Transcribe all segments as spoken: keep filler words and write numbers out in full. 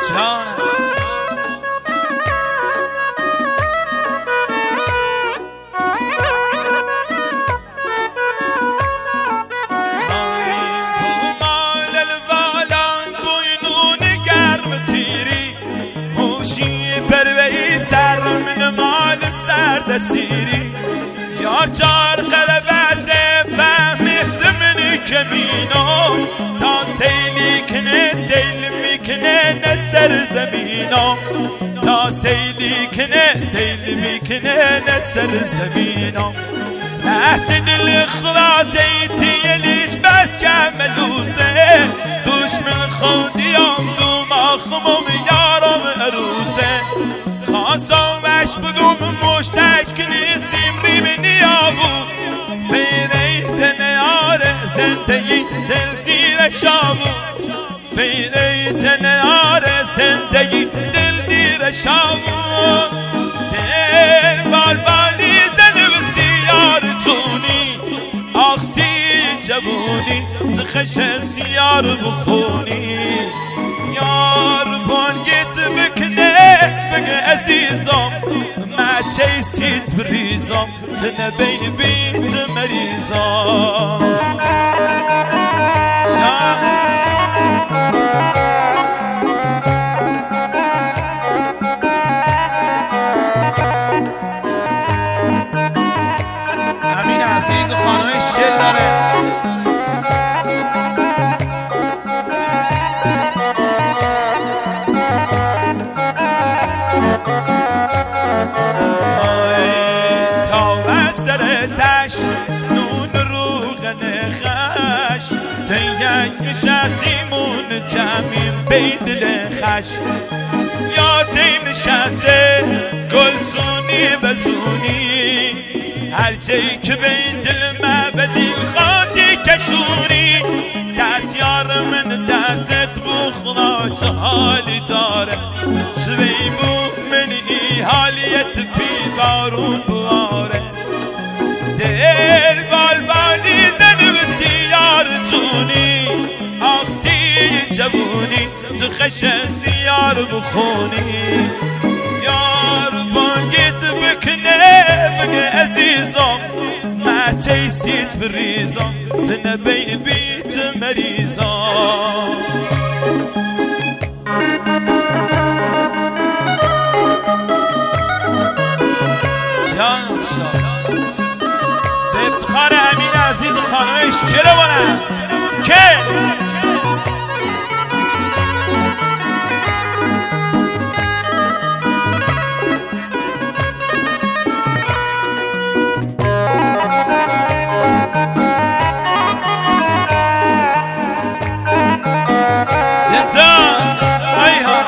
سر من مال سرد سیری یار چار قلبسته فهمیست منی کمینو تا سیلی کنه سیل میکنه نسر زمینو تا سیلی کنه سیل میکنه نسر زمینو نهت دل خلاتی تیلیش بس کملوسه دشمن خودیام دو ماخموم یارم عروسه خواستمش بگم مشتک کنیسیم ریم نیابو فیریت نیار زندگی دل دیر شابو فیریت نیار زندگی دل دیر شابو دل بال بالی زنوستی یار چونی آخسی جبونی تخش سیار بخونی یار بانگیت بکنه بگه عزیزم ما چیستیت بریزم تنبی بیت مریزم امین عزیز خانم شل داره نون روغن خش تیک نشستیمون جمعیم بیدل خش یادیم نشسته گلزونی بزونی هرچی که بین دل ما بدیل خاطی کشونی دست یار من دستت بخنا چه حالی داره سوی بو من ای حالیت پی بارون بواره دل بال بالی زنوسی یار جونی آخسی جبونی تو خشستی یار بخونی یار بانگیت بکنه بگه عزیزم ما چیسیت بریزم تنبی بیت مریزم جان شاد افتخار امین عزیز خانمش چرا بانند که زندان ای ها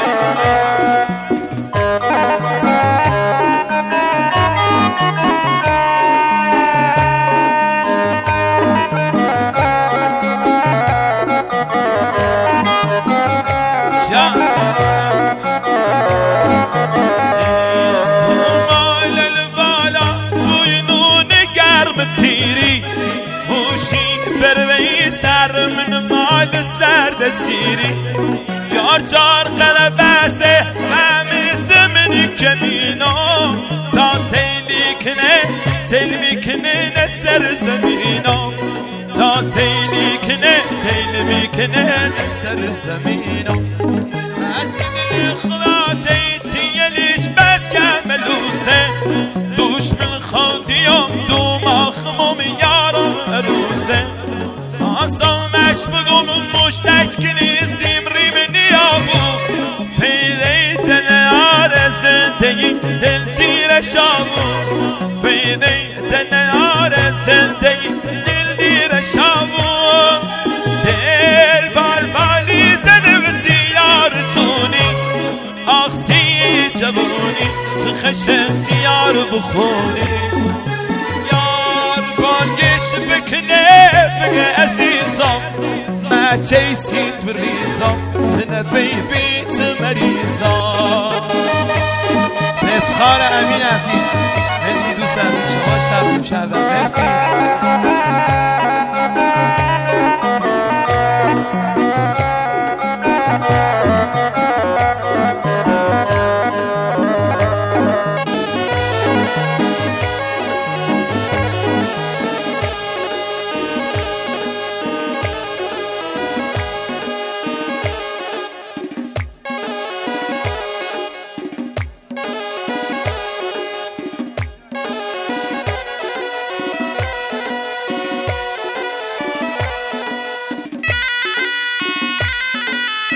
مال البالا روی نون گرم تیری موشی بروی سر من مال سرد سیری یار چار قلبسته همیست منی کمینو تا سیلی کنه سیل میکنه نسر زمینو تا سیلی کنه سیل میکنه نسر زمینو دل خلاتی تیلیش بس کملوسه دشمن خودیام دو ماخموم یارم عروسه خواستمش بگم مشتک کنیستیم ریم نیابو فیریت نیار زندگی دل دیر شابو فیریت نیار زندگی دل دیر شابو دل بال بالی زنوسی یار چونی آخسی جبونی تو خشن سیار بخونی یار بانگش بکنه بگه عزیزم ما چیسیت بریزم تنبی بیت مریزم افتخار امین عزیز مرسی دوست عزیز شما شرطیم کردم مرسی